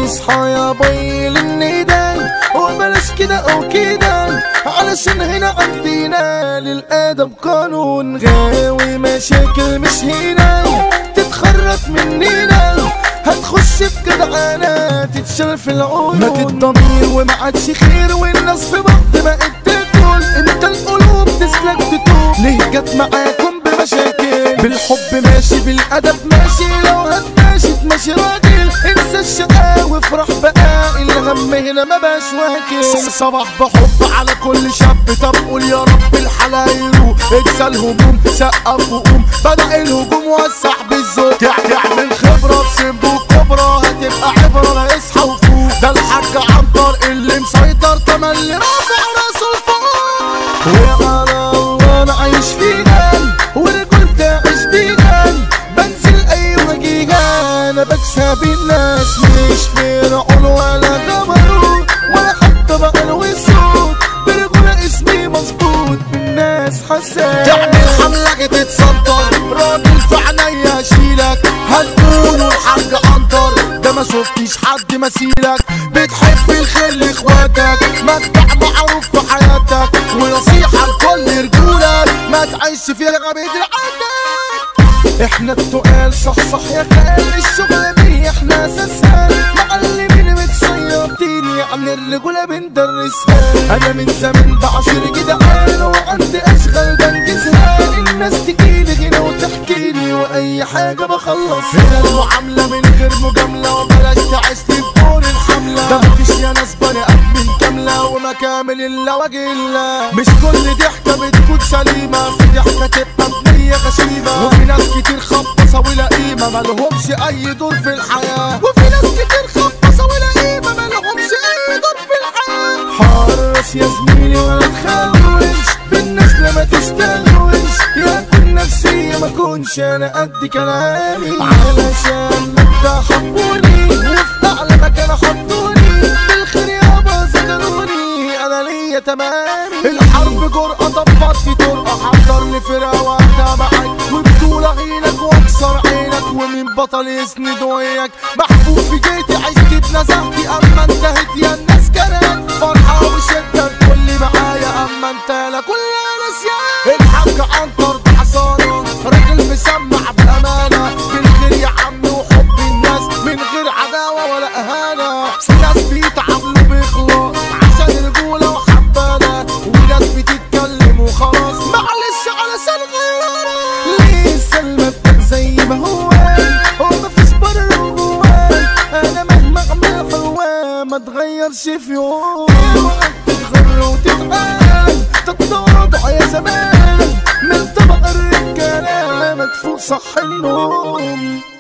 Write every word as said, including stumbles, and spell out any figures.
اصحى يا بي للنداء وبلاش كده او كده، علشان هنا عندنا للادب قانون. غاوي مشاكل مش هنا تتخرط مننا، هتخش بجدعانة تتشال في العيون. مات الضمير وما عادش خير، والناس في بعض بقت تاكل. انت القلوب تسلك تتوب، ليه جت معاكم بمشاكل؟ بالحب ماشي بالادب ماشي، لو هتماشي تمشي راجل. انسى الشقاء وافرح بقى، الهم هنا ما باش واكل. صباح بحب على كل شاب، طب قول يا رب الحلا يروح. انسى الهموم سقف وقوم، بدأ الهجوم وسع بالذوق. تعمل خبرة بسمبو كبرى هتبقى عبرة، لا اصحى وفوق. ده الحاج عنتر اللي مسيطر، تملي رافع راسه لفوق. وعلى الله انا عايش فيها ورجولتي اعيش بيها، بنزل اي وجيهة انا بكسب الناس. مش فرعون ولا جبروت ولا حتى بقى وصوت، برجولة اسمي مظبوط بالناس حساس. تعمل حملة تتصدر راجل في عينيا اشيلك، هتقولوا الحاج عنتر ده ما شفتش حد مثيلك. بتحب الخير لاخواتك، متع معروف في حياتك، ونصيحة لكل رجولك ما تعيش فيها غبيت العادات. احنا التقال صح صح يا خال، الشغل دي احنا اساسها، معلمين متصيطين عن الرجولة بندرسها. انا من زمان بعشر جدعان وعندي اشغال بنجزها، الناس تجيلي هنا وتحكيلي واي حاجة بخلص. هنا المعاملة من غير مجاملة، وبلاش تعيش لي بدور الحملة. ده مفيش يا ناس بني ادمين كاملة وما كامل الا وجه الله. مش كل ضحكة بتكون سليمة، في ضحكة تبقى بنية غشيمة. وفي ناس كتير خبصة ولا قيمة مالهمش اي دور في الحياة. وفي ناس كتير خبصة ولا قيمة مالهمش اي دور في الحياة. حرص يا زميلي ولا تخوش بالناس لما تستهوش، يا كل نفسية ما كونش انا قد كلامي. علشان مبدأ حبوني وفي اعلى مكان حطوني، بالخير يابا زجروني انا ليا تمامي. الحرب جرأة طبط في طرقة، حضر لي فرقة وقتها معاك، وبطولة عينك واكسر عينك، ومين بطل يسند وياك. محبوب في جيتي عشت اتنزهتي، اما انتهت يا الناس كانت فرحة وشدة كل معايا، اما انت لا كلها نسيان. الحاج عنتر ده حصانة راجل مسمع بأمانة، بالخير يا عم وحب الناس من غير عداوة ولا اهانة. ناس بيتعاملوا بإخلاص عشان رجولة وحبانة، وناس بتتكلم وخلاص معلش علشان غيرانة. لسه المبدأ زي ما هو هو مفيش بره وجواه، انا مهما اعمل حلوة ما تغيرش في يوم. تتغر وتتقال تتواضع يا زمان، من طبق الرجالة مدفوع صح النوم.